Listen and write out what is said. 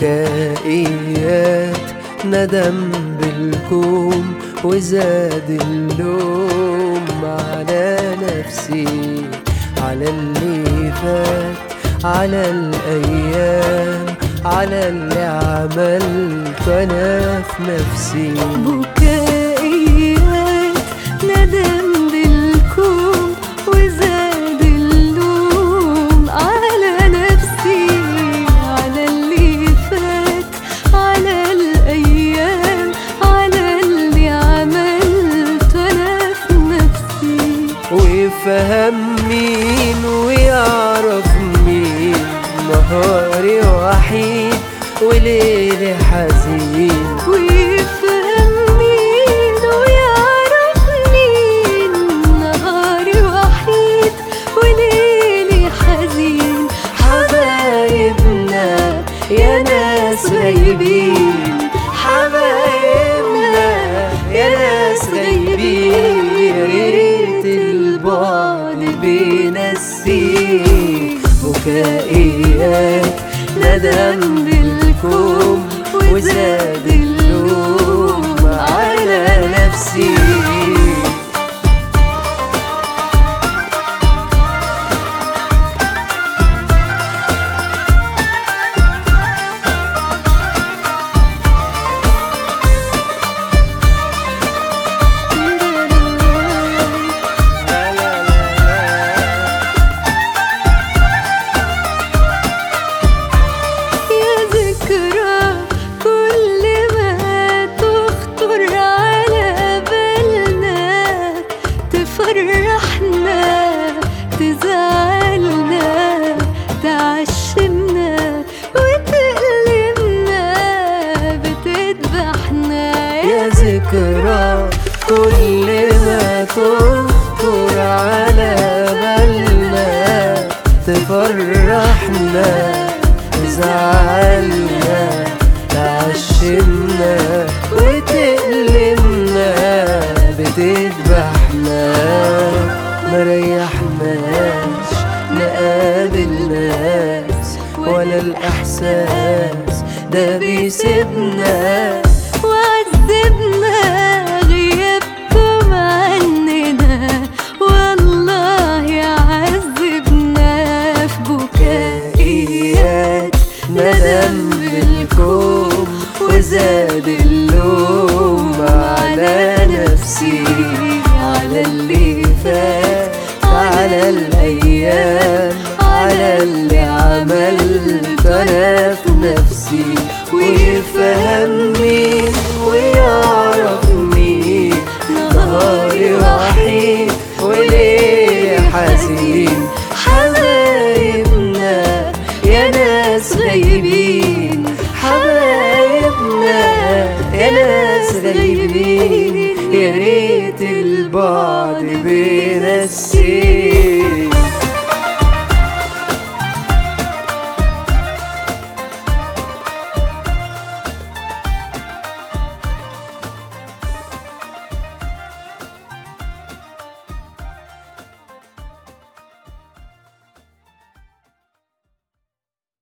بكائيات ندم بالكوم وزاد اللوم على نفسي، على اللي فات، على الأيام، على اللي عملته أنا في نفسي. بكائيات ندم بالكوم وزاد اللوم على نفسي، على اللي فات، على الأيام، على اللي عملته أنا في نفسي. ويفهم مين ويعرف مين نهاري وحيد وليلي حزين. ويفهم مين ويعرف مين نهاري وحيد وليلي حزين. حبايبنا يا ناس غايبين، حبايبنا يا ناس غايبين، يا ريت البعد بينسيك. بكائيات ندم بالكوم وزاد اللوم على نفسي. تفرحنا تزعلنا تعشمنا وتألمنا بتذبحنا. يا ذكرى كل ما تخطر على بالنا، تفرحنا تزعلنا تعشمنا وتألمنا بتذبحنا. مريحناش نقابل ناس ولا الإحساس ده بيسيبنا. وعذبنا غيابكم عننا والله عذبنا. في بكائيات ندم بالكوم وزاد اللوم على نفسي، على اللي فات، على الأيام، على اللي عملته أنا في نفسي. ويفهم مين ويعرف مين نهاري وحيد وليلي حزين. حبايبنا يا ناس غايبين، حبايبنا يا ناس غايبين، يا ريت البعد بينسيك.